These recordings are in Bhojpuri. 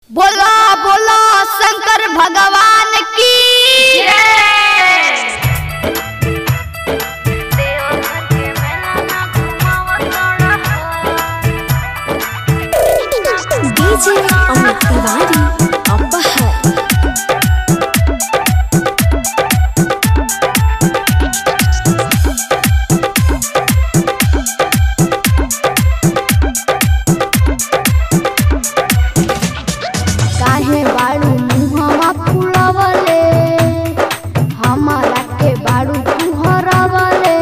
बोला बोला शंकर भगवान की डीजे अमित तिवारी अपहर। काहे बाड़ू मुहवा फुलवले हमारा के बाड़ू तुहरवले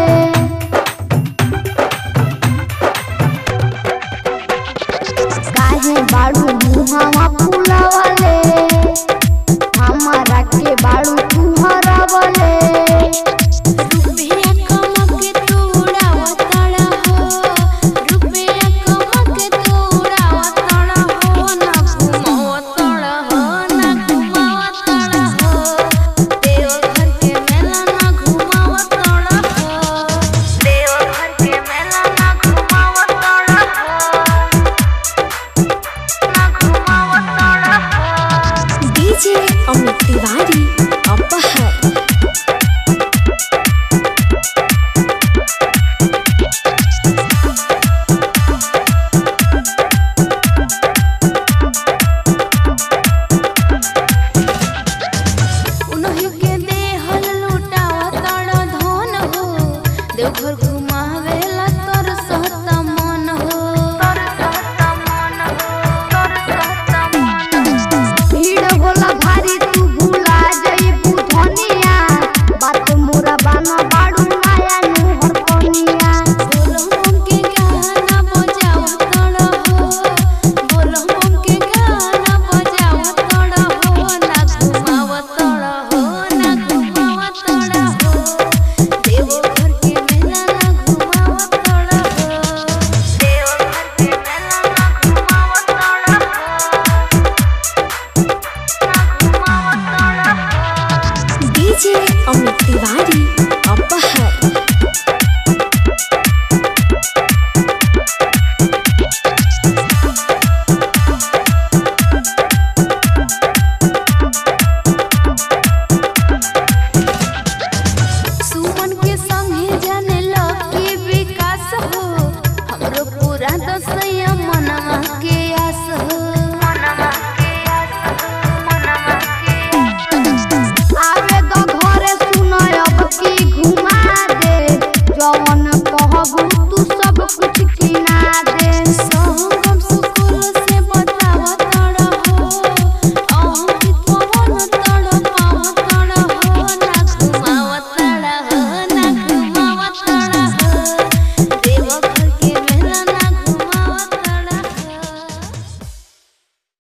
काहे बाड़ू मुहवा फुलवले हमारा के बाड़ू तुहरवले डीजे अमित तिवारी अपहर। उन्हीं के देहल लुटावा तड़ धन हो देवघर घुमावेला तर सहता मन हो भीड़ होला भारी तू भूला जइबू धनिया बात मोरा बाना बाड़ू माया नुहर कनिया बोलम के गाना बजाओ तड़ हो बोलम के गाना बजाओ तड़ हो ना घुमावा तड़ हो ना घुमावा तड़ हो देवघर के मेला ना घुमावा तड़ हो देवघर के मेला ना घुमावा तड़ हो डीजे अमित तिवारी अपहर।